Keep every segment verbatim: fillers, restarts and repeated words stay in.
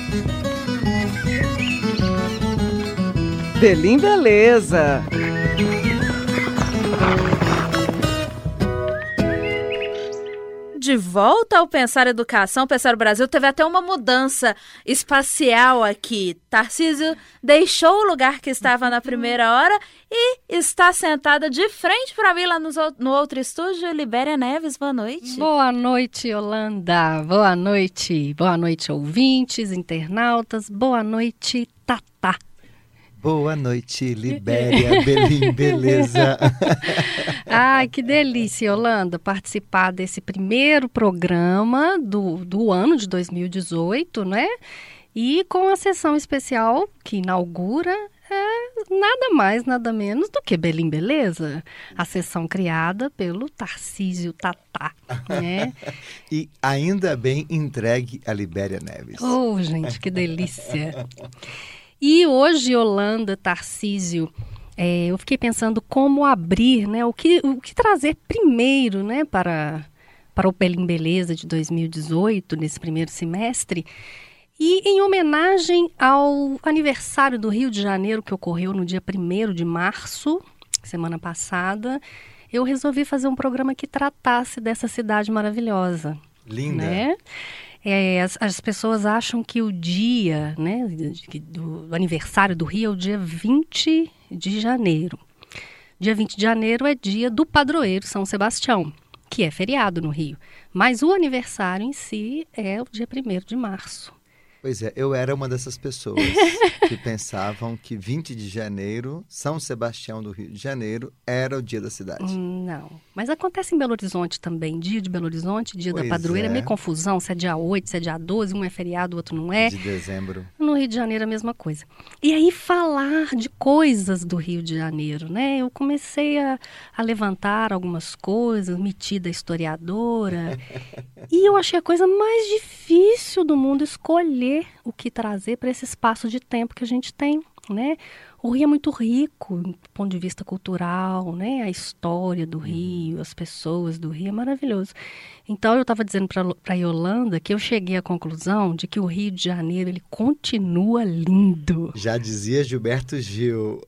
Belim Beleza. De volta ao Pensar Educação, Pensar o Brasil, teve até uma mudança espacial aqui. Tarcísio deixou o lugar que estava na primeira hora e está sentada de frente para mim lá no, no outro estúdio. Libéria Neves, boa noite. Boa noite, Yolanda. Boa noite. Boa noite, ouvintes, internautas. Boa noite, Tatá. Boa noite, Libéria, Belim, beleza? Ai, que delícia, Yolanda, participar desse primeiro programa do, do ano de dois mil e dezoito, né? E com a sessão especial que inaugura é nada mais, nada menos do que Belim Beleza, a sessão criada pelo Tarcísio Tatá, né? E ainda bem entregue a Libéria Neves. Oh, gente, que delícia! E hoje, Yolanda, Tarcísio, é, eu fiquei pensando como abrir, né, o que, o que trazer primeiro, né, para, para o Belim Beleza de dois mil e dezoito, nesse primeiro semestre. E em homenagem ao aniversário do Rio de Janeiro, que ocorreu no dia primeiro de março, semana passada, eu resolvi fazer um programa que tratasse dessa cidade maravilhosa. Linda! Né? É, as, as pessoas acham que o dia, né, do, do aniversário do Rio é o dia vinte de janeiro. Dia vinte de janeiro é dia do padroeiro São Sebastião, que é feriado no Rio. Mas o aniversário em si é o dia primeiro de março. Pois é, eu era uma dessas pessoas que pensavam que vinte de janeiro, São Sebastião do Rio de Janeiro, era o dia da cidade. Não, mas acontece em Belo Horizonte também, dia de Belo Horizonte, dia Pois da padroeira, é é. meio confusão, se é dia oito, se é dia doze, um é feriado, o outro não é. De dezembro. No Rio de Janeiro é a mesma coisa. E aí falar de coisas do Rio de Janeiro, né? Eu comecei a, a levantar algumas coisas, metida historiadora, e eu achei a coisa mais difícil do mundo escolher o que trazer para esse espaço de tempo que a gente tem, né? O Rio é muito rico do ponto de vista cultural, né? A história do Rio, as pessoas do Rio é maravilhoso. Então eu estava dizendo para a Yolanda que eu cheguei à conclusão de que o Rio de Janeiro ele continua lindo. Já dizia Gilberto Gil.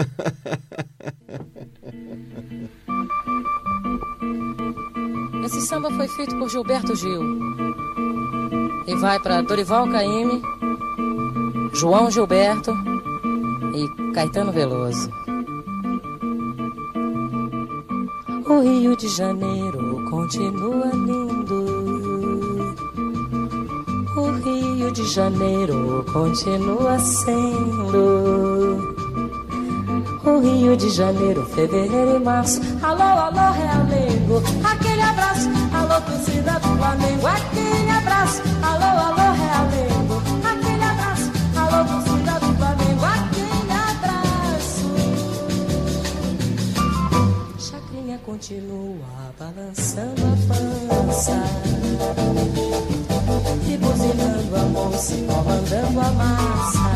Esse samba foi feito por Gilberto Gil e vai para Dorival Caymmi, João Gilberto e Caetano Veloso. O Rio de Janeiro continua lindo. O Rio de Janeiro continua sendo. O Rio de Janeiro, fevereiro e março. Alô, alô, realengo, aquele abraço. Alô, torcida do Flamengo, aquele abraço. Alô, alô, realengo, aquele abraço. Alô, torcida do Flamengo, aquele abraço. Chacrinha continua balançando a pança e buzinando a moça, comandando a massa.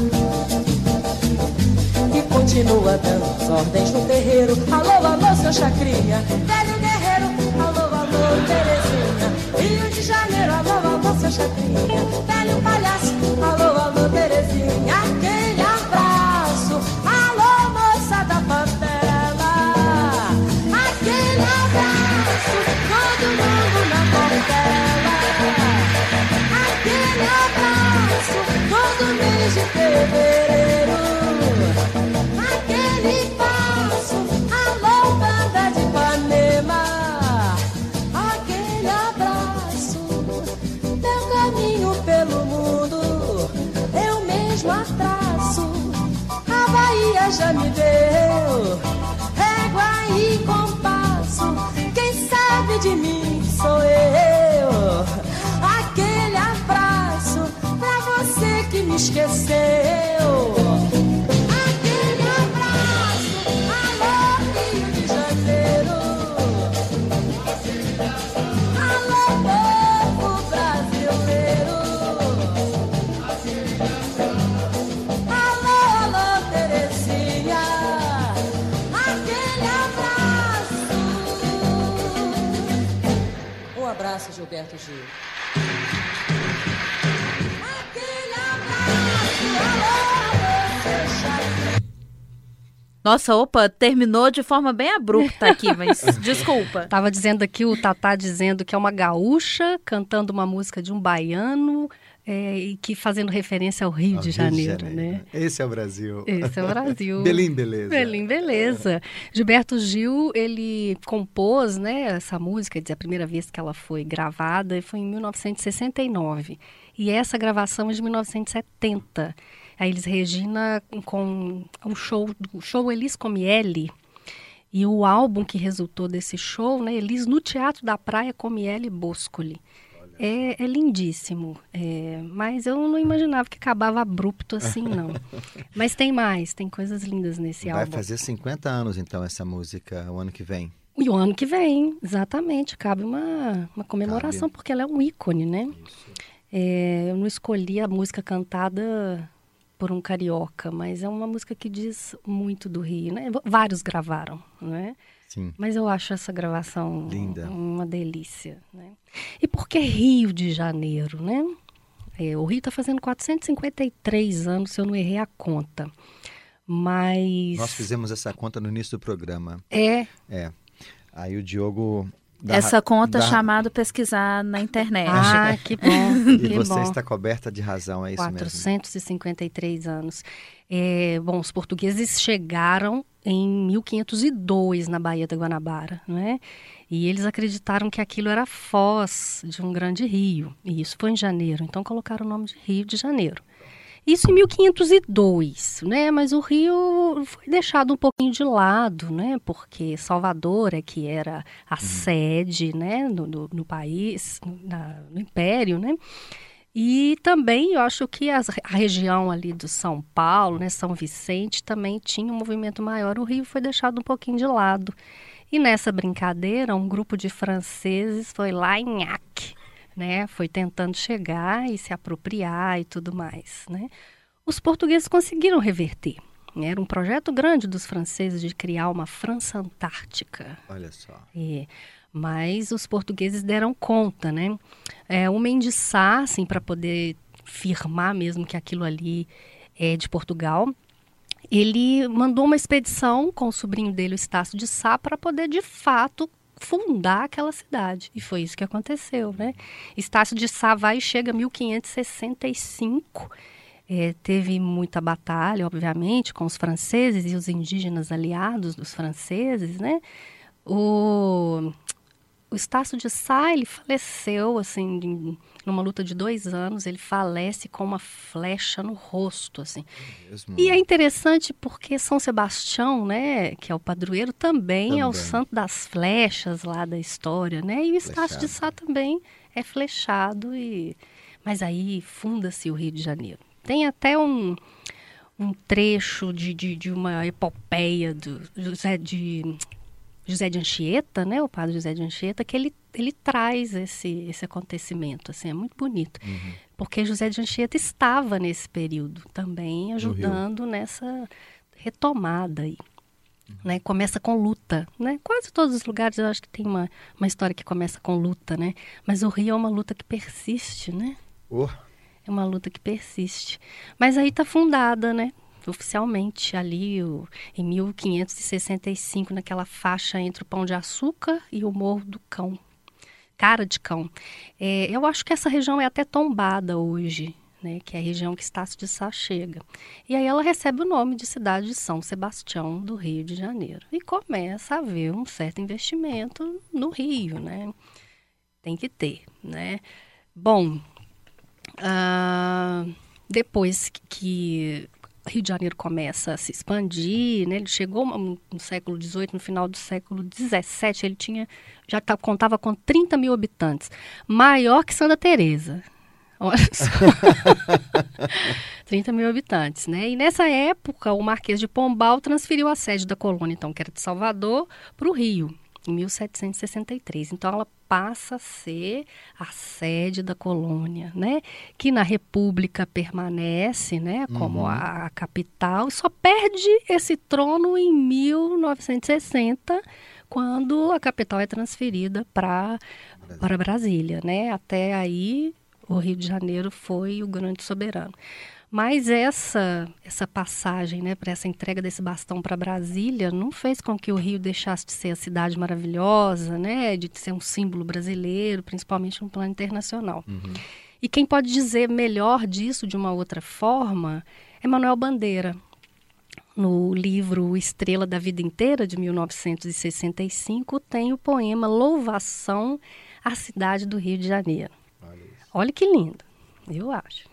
Continua dando as ordens no terreiro. Alô, alô, seu Chacrinha, velho guerreiro. Alô, alô, Terezinha, Rio de Janeiro. Alô, alô, seu Chacrinha, velho palhaço. Alô, alô, Terezinha, aquele abraço. Alô, moça da favela, aquele abraço. Todo mundo na portela, aquele abraço. Todo mês de fevereiro. Já me deu régua e compasso. Quem sabe de mim sou eu. Aquele abraço pra você que me esqueceu. Aquele abraço, alô, Rio de Janeiro. Alô, povo brasileiro. Gilberto Gil. Aquele Nossa, opa, terminou de forma bem abrupta aqui, mas desculpa. Tava dizendo aqui, o Tatá dizendo que é uma gaúcha cantando uma música de um baiano é, e que fazendo referência ao Rio, Ao de, Rio Janeiro, de Janeiro, né? Esse é o Brasil. Esse é o Brasil. Belim, beleza. Belim, beleza. Gilberto Gil, ele compôs, né, essa música, quer dizer, a primeira vez que ela foi gravada foi em mil novecentos e sessenta e nove. E essa gravação é de mil novecentos e setenta. A Elis Regina com um show, o show Elis Comielli. E o álbum que resultou desse show, né, Elis no Teatro da Praia Comielli Boscoli. É, é lindíssimo, é, mas eu não imaginava que acabava abrupto assim, não. Mas tem mais, tem coisas lindas nesse Vai álbum. Vai fazer cinquenta anos, então, essa música, o ano que vem. E o ano que vem, exatamente, cabe uma, uma comemoração, Cabe. porque ela é um ícone, né? Isso. É, eu não escolhi a música cantada por um carioca, mas é uma música que diz muito do Rio, né? Vários gravaram, né? Sim. Mas eu acho essa gravação Linda. Uma delícia, né? E por que Rio de Janeiro, né? É, o Rio está fazendo quatrocentos e cinquenta e três anos, se eu não errei a conta. Mas... Nós fizemos essa conta no início do programa. É. É. Aí o Diogo... Da, Essa conta da... chamada pesquisar na internet. Ah, que bom. E que você bom. está coberta de razão, é isso quatrocentos e cinquenta e três anos. É, bom, os portugueses chegaram em mil quinhentos e dois na Baía da Guanabara, não é? E eles acreditaram que aquilo era a foz de um grande rio. E isso foi em janeiro, então colocaram o nome de Rio de Janeiro. Isso em mil quinhentos e dois, né? Mas o Rio foi deixado um pouquinho de lado, né? Porque Salvador é que era a uhum. sede, né? No, no, no país, na, no Império, né? E também eu acho que as, a região ali do São Paulo, né? São Vicente, também tinha um movimento maior. O Rio foi deixado um pouquinho de lado. E nessa brincadeira, um grupo de franceses foi lá em Nhaque, né, foi tentando chegar e se apropriar e tudo mais, né? Os portugueses conseguiram reverter. Né? Era um projeto grande dos franceses de criar uma França Antártica. Olha só. É, mas os portugueses deram conta, né? É, o Mendes Sá, assim, para poder firmar mesmo que aquilo ali é de Portugal, ele mandou uma expedição com o sobrinho dele, o Estácio de Sá, para poder, de fato, fundar aquela cidade. E foi isso que aconteceu, né? Estácio de Sá vai e chega em mil quinhentos e sessenta e cinco. É, teve muita batalha, obviamente, com os franceses e os indígenas aliados dos franceses, né? O, o Estácio de Sá, ele faleceu, assim, de, numa luta de dois anos, ele falece com uma flecha no rosto, assim. Mesmo. E é interessante porque São Sebastião, né, que é o padroeiro, também, também. é o santo das flechas lá da história, né? E o Estácio de Sá também é flechado, e... mas aí funda-se o Rio de Janeiro. Tem até um, um trecho de, de, de uma epopeia do José de... José de Anchieta, né, o padre José de Anchieta, que ele, ele traz esse, esse acontecimento, assim, é muito bonito. Uhum. Porque José de Anchieta estava nesse período também ajudando nessa retomada aí. Uhum. Né, começa com luta, né? Quase todos os lugares eu acho que tem uma, uma história que começa com luta, né? Mas o Rio é uma luta que persiste, né? Oh. É uma luta que persiste. Mas aí está fundada, né? Oficialmente ali o, em mil quinhentos e sessenta e cinco, naquela faixa entre o Pão de Açúcar e o Morro do Cão, Cara de Cão. É, eu acho que essa região é até tombada hoje, né, que é a região que Estácio de Sá chega. E aí ela recebe o nome de cidade de São Sebastião do Rio de Janeiro. E começa a haver um certo investimento no Rio, né? Tem que ter, né? Bom, uh, depois que... que Rio de Janeiro começa a se expandir, né? Ele chegou no século dezoito, no final do século dezessete, ele tinha, já tá, contava com trinta mil habitantes, maior que Santa Teresa. Olha só. trinta mil habitantes, né? E nessa época, o Marquês de Pombal transferiu a sede da colônia, então, que era de Salvador, para o Rio, em mil setecentos e sessenta e três. Então, ela passa a ser a sede da colônia, né? Que na República permanece, né? Como uhum. a, a capital. Só perde esse trono em mil novecentos e sessenta, quando a capital é transferida para para Brasília, né? Até aí, o Rio de Janeiro foi o grande soberano. Mas essa, essa passagem, né, para essa entrega desse bastão para Brasília não fez com que o Rio deixasse de ser a cidade maravilhosa, né, de ser um símbolo brasileiro, principalmente no plano internacional. Uhum. E quem pode dizer melhor disso de uma outra forma é Manuel Bandeira. No livro Estrela da Vida Inteira, de mil novecentos e sessenta e cinco, tem o poema Louvação à Cidade do Rio de Janeiro. Olha, Olha que lindo, eu acho.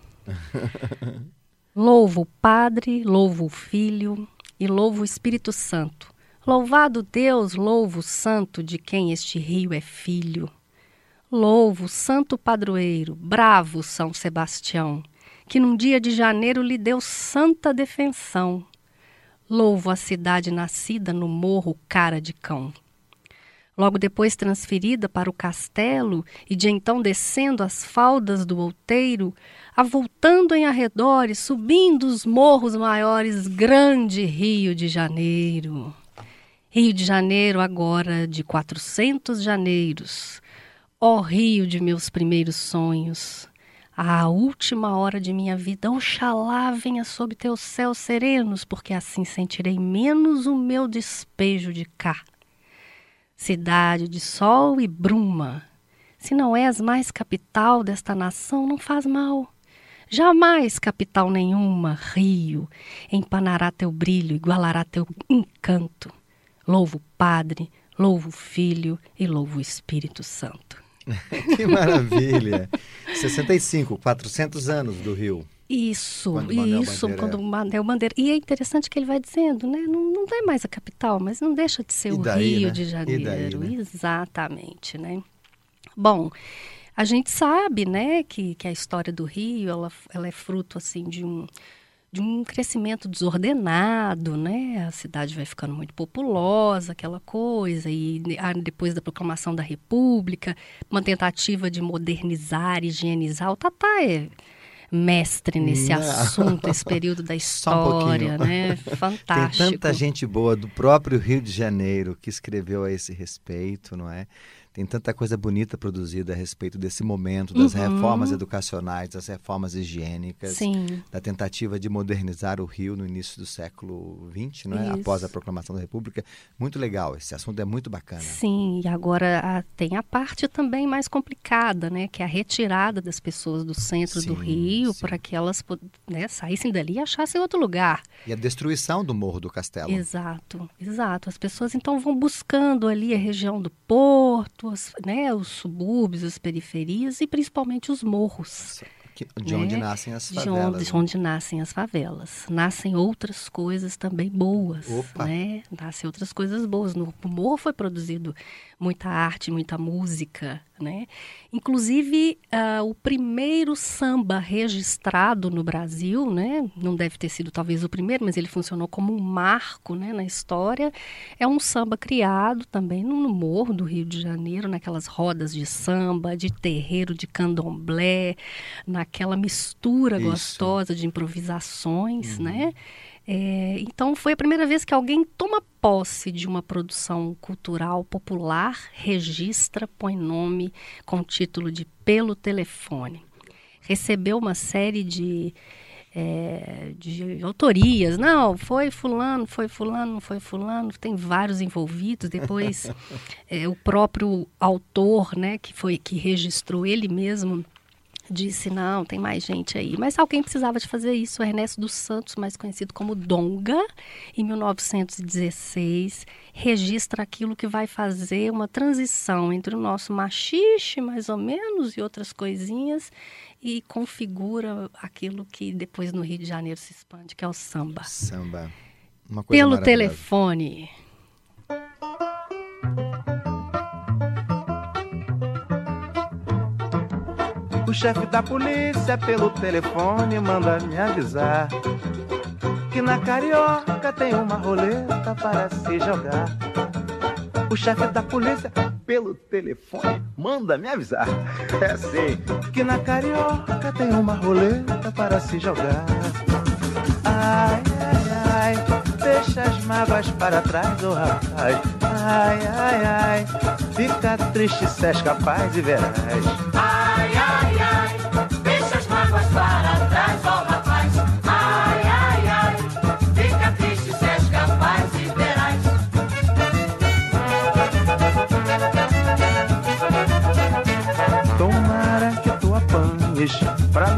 Louvo o Padre, louvo o Filho e louvo o Espírito Santo. Louvado Deus, louvo o Santo de quem este rio é filho. Louvo o Santo Padroeiro, bravo São Sebastião, que num dia de janeiro lhe deu santa defensão. Louvo a cidade nascida no morro cara de cão. Logo depois transferida para o castelo e de então descendo as faldas do outeiro, avultando em arredores, subindo os morros maiores, grande Rio de Janeiro. Rio de Janeiro agora de quatrocentos janeiros, ó Rio de meus primeiros sonhos, a última hora de minha vida, oxalá venha sob teus céus serenos, porque assim sentirei menos o meu despejo de cá. Cidade de sol e bruma, se não és mais capital desta nação, não faz mal. Jamais capital nenhuma, Rio, empanará teu brilho, igualará teu encanto. Louvo o Padre, louvo o Filho e louvo o Espírito Santo. Que maravilha! sessenta e cinco, quatrocentos anos do Rio. Isso, quando isso, Bandeira... quando o Manuel Bandeira... E é interessante que ele vai dizendo, né? Não, não é mais a capital, mas não deixa de ser e o daí, Rio, né? de Janeiro. Daí, né? Exatamente, né? Bom, a gente sabe, né, que, que a história do Rio, ela, ela é fruto, assim, de um, de um crescimento desordenado, né? A cidade vai ficando muito populosa, aquela coisa, e depois da proclamação da República, uma tentativa de modernizar, higienizar. O Tatá é mestre nesse Não. assunto, esse período da história, um né? Fantástico. Tem tanta gente boa do próprio Rio de Janeiro que escreveu a esse respeito, não é? Tem tanta coisa bonita produzida a respeito desse momento, das uhum. reformas educacionais, das reformas higiênicas, Sim. da tentativa de modernizar o Rio no início do século vinte, não é? Após a proclamação da República. Muito legal, esse assunto é muito bacana. Sim, e agora a, tem a parte também mais complicada, né? Que é a retirada das pessoas do centro sim, do Rio para que elas, né, saíssem dali e achassem outro lugar. E a destruição do Morro do Castelo. Exato, exato. As pessoas então vão buscando ali a região do Porto, Os, né, os subúrbios, as periferias e principalmente os morros. De onde né? nascem as favelas. De onde, onde nascem as favelas. Nascem outras coisas também boas. Opa. Né? Nascem outras coisas boas. No morro foi produzido muita arte, muita música. Né? Inclusive, uh, o primeiro samba registrado no Brasil, né? Não deve ter sido talvez o primeiro, mas ele funcionou como um marco, né, na história. É um samba criado também no, no morro do Rio de Janeiro, naquelas rodas de samba, de terreiro, de candomblé, naquela mistura Isso. gostosa de improvisações, uhum. né? É, então foi a primeira vez que alguém toma posse de uma produção cultural popular, registra, põe nome com o título de Pelo Telefone. Recebeu uma série de, é, de autorias. Não, foi fulano, foi fulano, foi fulano. Tem vários envolvidos. Depois é, o próprio autor, né, que, foi, que registrou ele mesmo, disse, não, tem mais gente aí. Mas alguém precisava de fazer isso. O Ernesto dos Santos, mais conhecido como Donga, em mil novecentos e dezesseis, registra aquilo que vai fazer uma transição entre o nosso machixe, mais ou menos, e outras coisinhas, e configura aquilo que depois no Rio de Janeiro se expande, que é o samba. Samba. Uma coisa Pelo telefone. O chefe da polícia pelo telefone manda me avisar que na Carioca tem uma roleta para se jogar. O chefe da polícia pelo telefone manda me avisar, é assim, que na Carioca tem uma roleta para se jogar. Ai, ai, ai, deixa as mágoas para trás, oh rapaz. Ai, ai, ai, fica triste se és capaz e verás. Ai, ai, ai,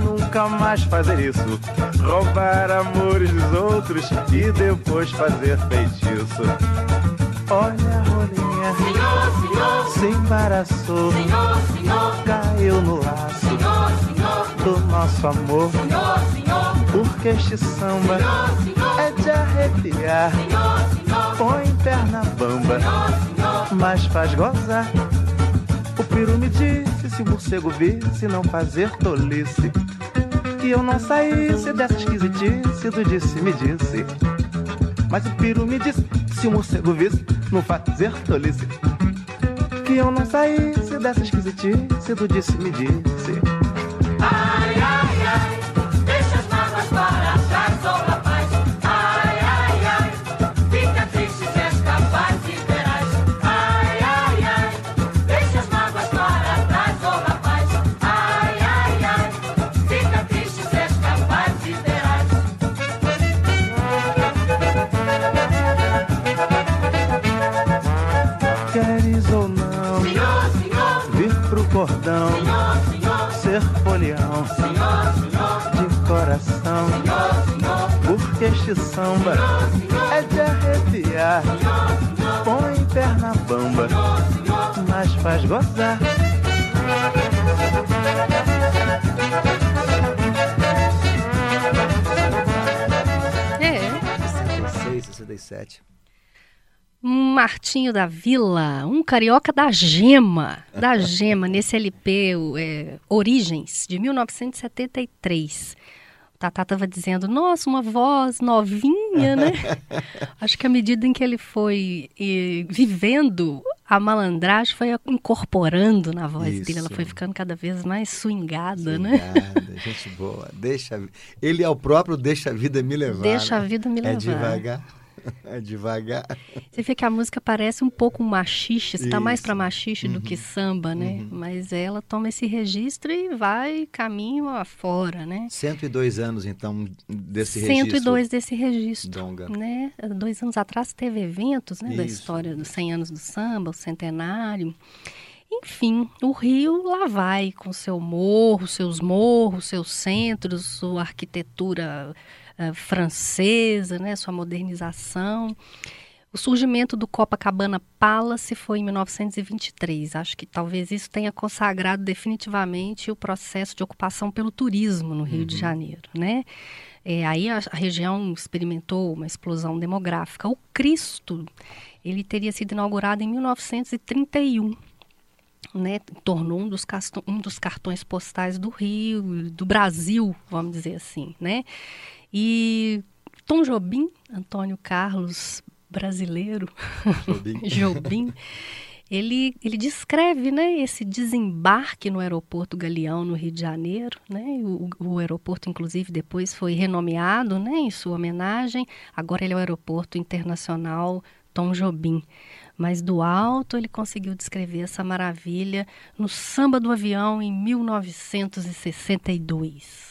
nunca mais fazer isso. Roubar amores dos outros e depois fazer feitiço. Olha a rolinha, Senhor, senhor, se embaraçou, senhor, senhor, caiu no laço senhor, senhor, do nosso amor. senhor, senhor, Porque este samba senhor, senhor, é de arrepiar. senhor, senhor, Põe perna bamba, senhor, senhor. mas faz gozar. O peru me disse, se o morcego visse, não fazer tolice, que eu não saísse dessa esquisitice do disse-me disse. Mas o peru me disse, se o morcego visse, não fazer tolice, que eu não saísse dessa esquisitice do disse-me disse. Ai, ai, ai, deixa as mágoas para trás, oh rapaz. Ai, ai, ai, fica triste se és capaz e verás. Ai, ai, ai, deixa as mágoas para trás, oh rapaz. Ai, ai, ai, fica triste se és capaz e verás. Queres ou não Senhor, senhor, vir pro cordão, senhor, senhor, ser folião senhor, senhor, de coração? senhor, senhor, Porque este samba é de arrepiar. Põe perna bamba, mas faz gozar. É, sessenta e seis, sessenta e sete. Martinho da Vila, um carioca da gema, da gema, nesse L P o, é, Origens, de mil novecentos e setenta e três. O Tatá estava dizendo, nossa, uma voz novinha, né? Acho que à medida em que ele foi e, vivendo a malandragem, foi incorporando na voz Isso. dele, ela foi ficando cada vez mais swingada, né? Obrigada, gente boa. Deixa, ele é o próprio deixa a vida me levar. Deixa a né? vida me levar. É devagar. É devagar. Você vê que a música parece um pouco um machixe, está mais Isso. para machixe do que samba, né? Uhum. Mas ela toma esse registro e vai caminho afora, né? cento e dois anos, então, desse cento e registro. dois desse registro, Donga. né? Dois anos atrás teve eventos, né? Da Isso, história dos isso. cem anos do samba, o centenário. Enfim, o Rio lá vai com seu morro, seus morros, seus centros, sua arquitetura uh, francesa, né? Sua modernização. O surgimento do Copacabana Palace foi em mil novecentos e vinte e três. Acho que talvez isso tenha consagrado definitivamente o processo de ocupação pelo turismo no Rio Uhum. de Janeiro, né? É, aí a, a região experimentou uma explosão demográfica. O Cristo, ele teria sido inaugurado em mil novecentos e trinta e um. Né, tornou um dos, casto- um dos cartões postais do Rio, do Brasil, vamos dizer assim, né? E Tom Jobim, Antônio Carlos brasileiro, Jobim. Jobim, ele, ele descreve, né, esse desembarque no aeroporto Galeão, no Rio de Janeiro, né? O, o aeroporto, inclusive, depois foi renomeado, né, em sua homenagem. Agora ele é o Aeroporto Internacional Tom Jobim. Mas do alto ele conseguiu descrever essa maravilha no Samba do Avião em mil novecentos e sessenta e dois.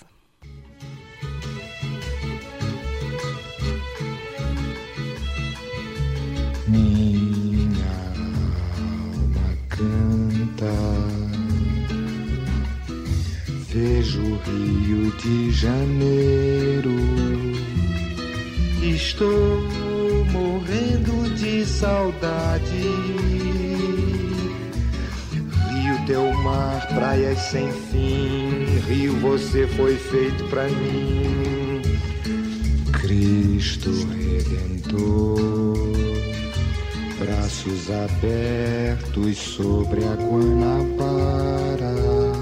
Minha alma canta, vejo o Rio de Janeiro, estou morrendo de saudade. Rio, teu mar, praias sem fim, Rio, você foi feito pra mim. Cristo Redentor, braços abertos sobre a Guanabara.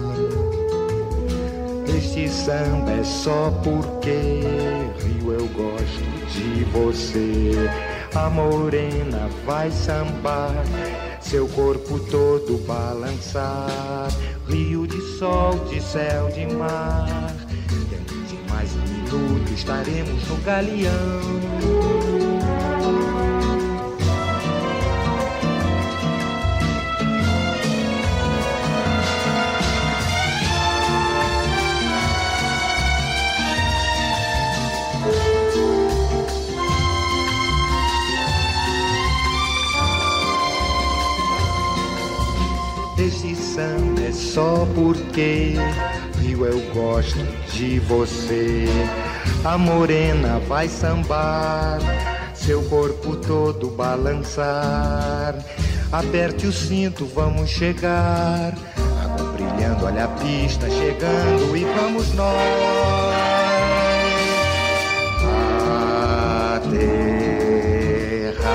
Este samba é só porque, Rio, eu gosto de você. A morena vai sambar, seu corpo todo balançar. Rio de sol, de céu, de mar. Dentro de mais um minuto estaremos no Galeão. Esse samba é só porque, Rio, Rio, eu gosto de você. A morena vai sambar, seu corpo todo balançar. Aperte o cinto, vamos chegar. Água brilhando, olha a pista chegando e vamos nós. A terra.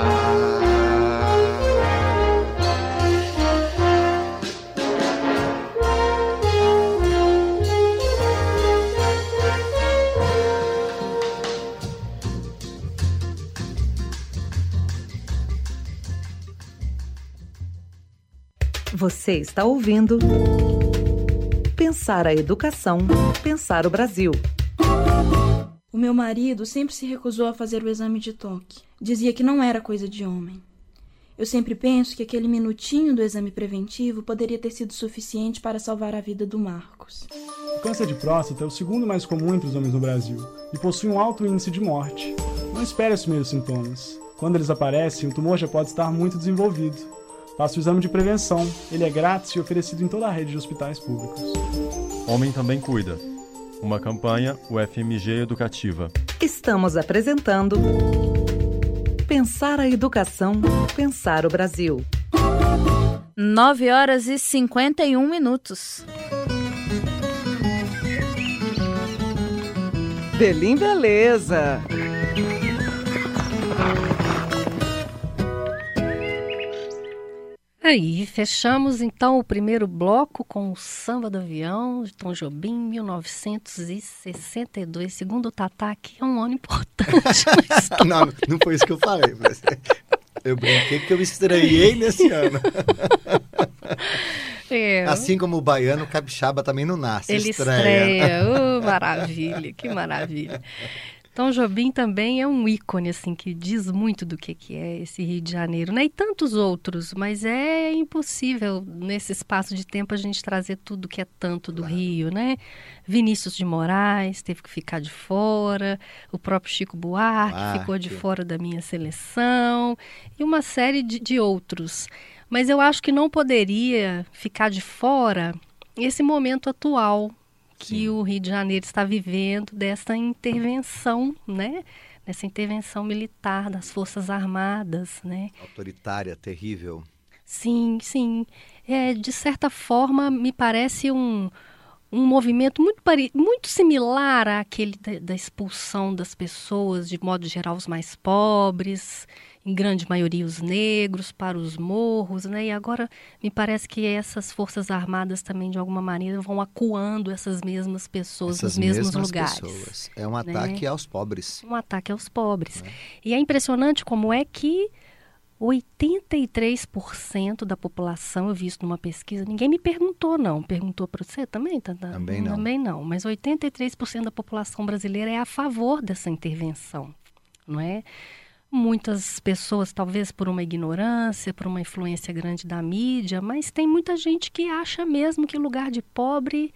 Você está ouvindo Pensar a Educação, Pensar o Brasil. O meu marido sempre se recusou a fazer o exame de toque. Dizia que não era coisa de homem. Eu sempre penso que aquele minutinho do exame preventivo poderia ter sido suficiente para salvar a vida do Marcos. O câncer de próstata é o segundo mais comum entre os homens no Brasil e possui um alto índice de morte. Não espere os primeiros sintomas. Quando eles aparecem, o tumor já pode estar muito desenvolvido. Faça o exame de prevenção. Ele é grátis e oferecido em toda a rede de hospitais públicos. Homem também cuida. Uma campanha U F M G Educativa. Estamos apresentando Pensar a Educação, Pensar o Brasil. nove horas e cinquenta e um minutos. Belim Beleza. Aí, fechamos então o primeiro bloco com o Samba do Avião, de Tom Jobim, mil novecentos e sessenta e dois. Segundo o Tatá, que é um ano importante. Não, não foi isso que eu falei. Mas eu brinquei que eu estranhei nesse ano. É. Assim como o baiano, o capixaba também não nasce. Ele estreia. estreia. Oh, maravilha, que maravilha. Tom Jobim também é um ícone, assim, que diz muito do que, que é esse Rio de Janeiro, né? E tantos outros, mas é impossível, nesse espaço de tempo, a gente trazer tudo que é tanto do Rio, né? Vinícius de Moraes teve que ficar de fora, o próprio Chico Buarque Ah, ficou de que... fora da minha seleção, e uma série de, de outros. Mas eu acho que não poderia ficar de fora esse momento atual que Sim. o Rio de Janeiro está vivendo, dessa intervenção, né? Dessa intervenção militar das Forças Armadas, né? Autoritária, terrível. Sim, sim. É, de certa forma, me parece um, um movimento muito, pare... muito similar àquele da, da expulsão das pessoas, de modo geral, os mais pobres, em grande maioria os negros, para os morros, né? E agora me parece que essas forças armadas também, de alguma maneira, vão acuando essas mesmas pessoas essas nos mesmos mesmas lugares. Pessoas. É um né? ataque aos pobres. Um ataque aos pobres. É. E é impressionante como é que oitenta e três por cento da população, eu vi isso numa pesquisa, ninguém me perguntou não, perguntou para você também, Tata? Também não. Também não, mas oitenta e três por cento da população brasileira é a favor dessa intervenção, não é? Muitas pessoas, talvez por uma ignorância, por uma influência grande da mídia, mas tem muita gente que acha mesmo que lugar de pobre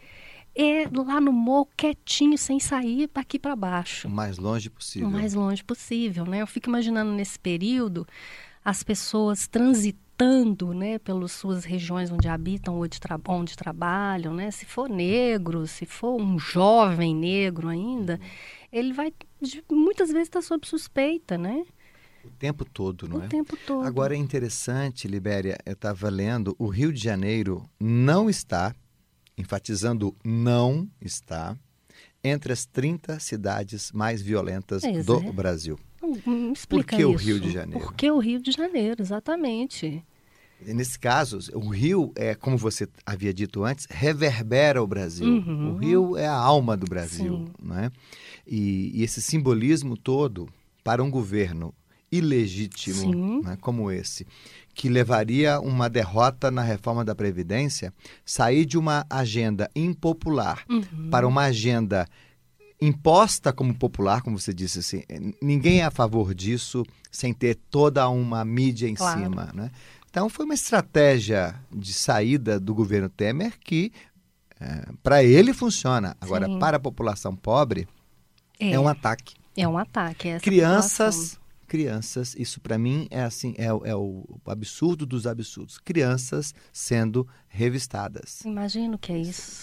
é lá no morro, quietinho, sem sair daqui para baixo. O mais longe possível. O mais longe possível, né? Eu fico imaginando nesse período as pessoas transitando, né, pelas suas regiões onde habitam, onde, tra- onde trabalham, né? Se for negro, se for um jovem negro ainda, ele vai muitas vezes estar sob suspeita, né? O tempo todo, não o é? O tempo todo. Agora é interessante, Libéria, eu estava lendo, o Rio de Janeiro não está, enfatizando não está, entre as trinta cidades mais violentas Pois do é. Brasil. Me explica Por que isso. o Rio de Janeiro? Por que o Rio de Janeiro, exatamente. Nesse caso, o Rio, é, como você havia dito antes, reverbera o Brasil. Uhum. O Rio é a alma do Brasil. Sim. Não é? E, e esse simbolismo todo, para um governo ilegítimo, né, como esse, que levaria uma derrota na reforma da Previdência, sair de uma agenda impopular uhum. para uma agenda imposta como popular, como você disse, assim, ninguém é a favor disso sem ter toda uma mídia em claro. cima, né? Então foi uma estratégia de saída do governo Temer que é, para ele funciona. Agora, Sim. para a população pobre, é, é um ataque. É um ataque. Essa crianças, população. crianças, isso para mim é assim, é, é o absurdo dos absurdos. Crianças sendo revistadas. Imagino que é isso.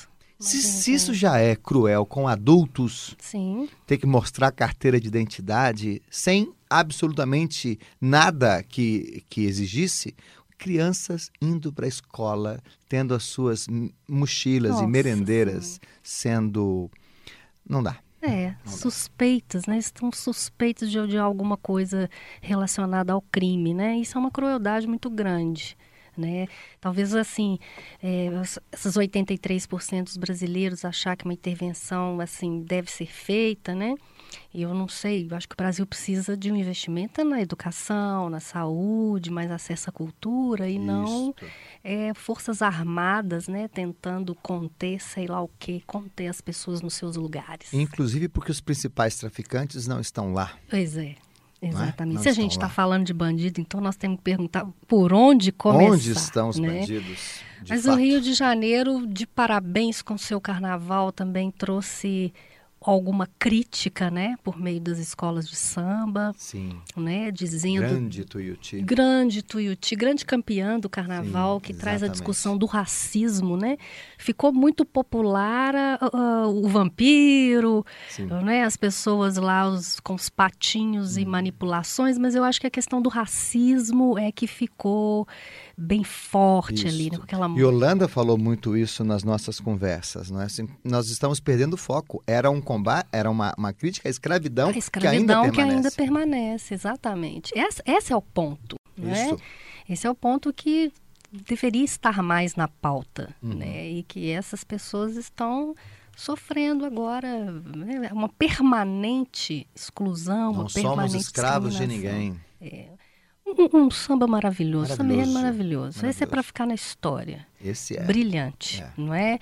Se, se isso já é cruel com adultos, Sim. ter que mostrar carteira de identidade sem absolutamente nada que, que exigisse, crianças indo para a escola, tendo as suas mochilas Nossa, e merendeiras sim. sendo... Não dá. É, suspeitas, né? Estão suspeitos de, de alguma coisa relacionada ao crime, né? Isso é uma crueldade muito grande. Né? Talvez assim, é, esses oitenta e três por cento dos brasileiros achar que uma intervenção assim deve ser feita, né? E eu não sei, eu acho que o Brasil precisa de um investimento na educação, na saúde, mais acesso à cultura e Isso. não é, forças armadas, né? Tentando conter, sei lá o que, conter as pessoas nos seus lugares. Inclusive porque os principais traficantes não estão lá. Pois é. Exatamente. Não é? Se a gente está falando de bandido, então nós temos que perguntar por onde começar. Onde estão os né? bandidos? Mas fato. O Rio de Janeiro, de parabéns com seu carnaval, também trouxe alguma crítica, né, por meio das escolas de samba. Sim. Né, dizendo... Grande Tuiuti. Grande Tuiuti, grande campeã do carnaval, Sim, que exatamente. traz a discussão do racismo, né? Ficou muito popular uh, uh, o vampiro, né? As pessoas lá os, com os patinhos hum. e manipulações, mas eu acho que a questão do racismo é que ficou bem forte isso. ali. Né? Com aquela... Yolanda falou muito isso nas nossas conversas. Não é? Assim, nós estamos perdendo o foco. Era um combate, era uma, uma crítica à escravidão, a escravidão que ainda permanece. Que ainda permanece, exatamente. Esse, esse é o ponto. Né? Esse é o ponto que deveria estar mais na pauta. Uhum. Né? E que essas pessoas estão sofrendo agora, né? Uma permanente exclusão, Não uma permanente somos escravos de ninguém. É. Um, um samba maravilhoso, samba maravilhoso. maravilhoso. Esse é para ficar na história. Esse é. Brilhante, é. não é?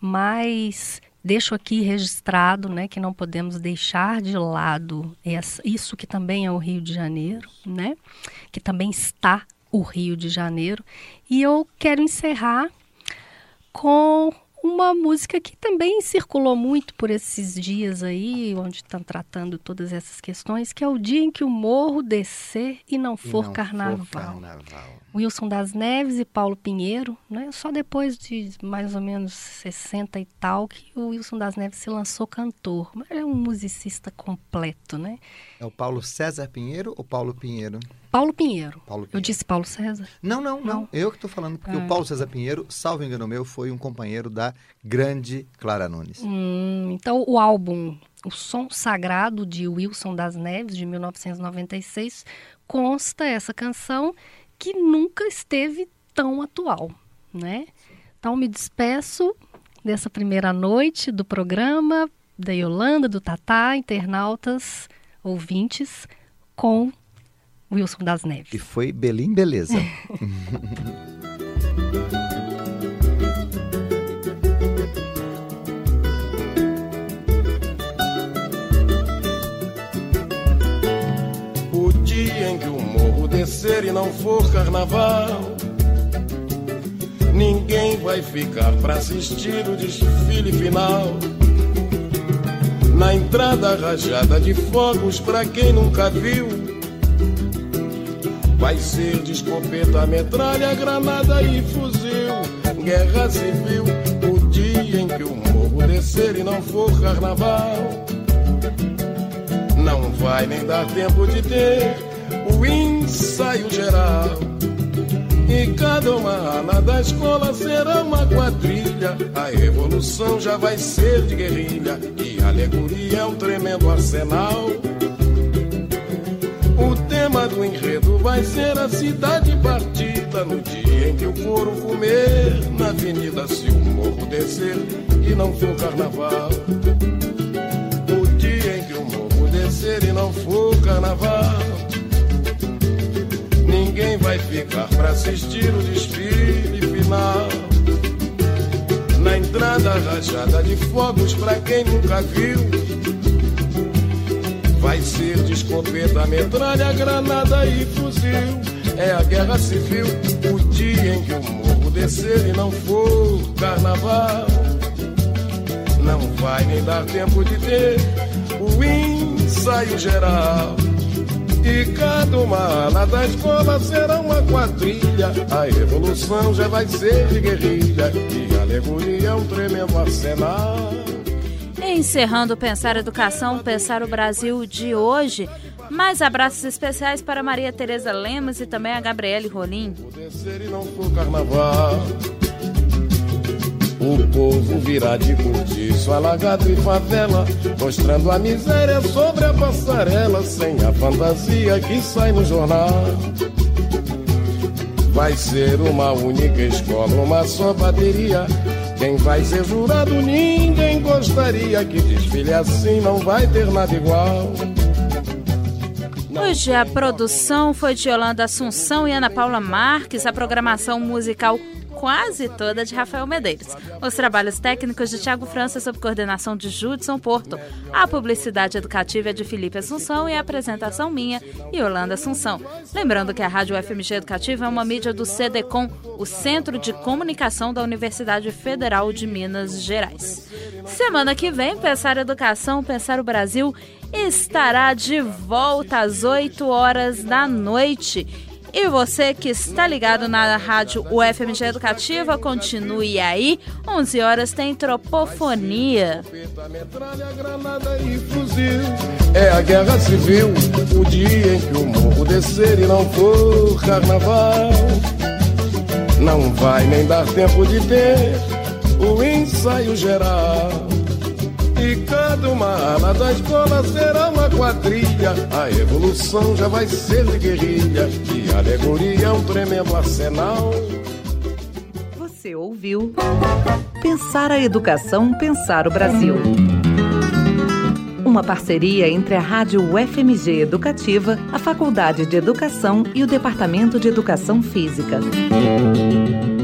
Mas deixo aqui registrado, né, que não podemos deixar de lado essa, isso que também é o Rio de Janeiro, né? Que também está o Rio de Janeiro. E eu quero encerrar com uma música que também circulou muito por esses dias aí, onde estão tratando todas essas questões, que é O Dia em que o Morro Descer e Não For, e não carnaval. for Carnaval. Wilson das Neves e Paulo Pinheiro, né? Só depois de mais ou menos sessenta e tal que o Wilson das Neves se lançou cantor. Mas ele é um musicista completo, né? É o Paulo César Pinheiro ou Paulo Pinheiro? Paulo Pinheiro. Paulo Pinheiro. Eu disse Paulo César? Não, não, não. não. Eu que estou falando, porque ah. o Paulo César Pinheiro, salvo engano meu, foi um companheiro da grande Clara Nunes. Hum, então, o álbum O Som Sagrado, de Wilson das Neves, de mil novecentos e noventa e seis, consta essa canção que nunca esteve tão atual, né? Então, me despeço dessa primeira noite do programa, da Yolanda, do Tatá, internautas, ouvintes, com Wilson das Neves. E foi belim beleza. O dia em que o morro descer e não for carnaval, ninguém vai ficar pra assistir o desfile final. Na entrada rajada de fogos, pra quem nunca viu, vai ser de escopeta, metralha, granada e fuzil. Guerra civil, o dia em que o morro descer e não for carnaval, não vai nem dar tempo de ter o ensaio geral. E cada uma ala da escola será uma quadrilha. A revolução já vai ser de guerrilha e a alegoria é um tremendo arsenal. O tema do enredo vai ser a cidade partida, no dia em que o couro comer na avenida, se o morro descer e não for carnaval. O dia em que o morro descer e não for carnaval, ninguém vai ficar pra assistir o desfile final. Na entrada rajada de fogos, pra quem nunca viu, vai ser de escopeta, metralha, granada e fuzil. É a guerra civil, o dia em que o morro descer e não for carnaval, não vai nem dar tempo de ter o ensaio geral. E cada uma ala da escola será uma quadrilha. A revolução já vai ser de guerrilha e a alegoria é um tremendo arsenal. Encerrando o Pensar Educação, Pensar o Brasil de hoje, mais abraços especiais para Maria Tereza Lemos e também a Gabriele Rolim. O povo virá de cortiço, alagado e favela, mostrando a miséria sobre a passarela, sem a fantasia que sai no jornal. Vai ser uma única escola, uma só bateria. Quem vai ser jurado ninguém gostaria. Que desfile assim não vai ter nada igual. Hoje a produção foi de Yolanda Assunção e Ana Paula Marques, a programação musical quase toda de Rafael Medeiros. Os trabalhos técnicos de Tiago França sob coordenação de Judson Porto. A publicidade educativa é de Felipe Assunção e a apresentação minha, Yolanda Assunção. Lembrando que a Rádio U F M G Educativa é uma mídia do CEDECOM, o Centro de Comunicação da Universidade Federal de Minas Gerais. Semana que vem, Pensar Educação, Pensar o Brasil estará de volta às oito horas da noite. E você que está ligado na rádio U F M G Educativa, continue aí. onze horas tem Tropofonia. É a guerra civil, o dia em que o morro descer e não for carnaval. Não vai nem dar tempo de ter o ensaio geral. E cada uma ala da escola será uma quadrilha. A revolução já vai ser de guerrilha e a alegoria é um tremendo arsenal. Você ouviu Pensar a Educação, Pensar o Brasil. Uma parceria entre a Rádio U F M G Educativa, a Faculdade de Educação e o Departamento de Educação Física.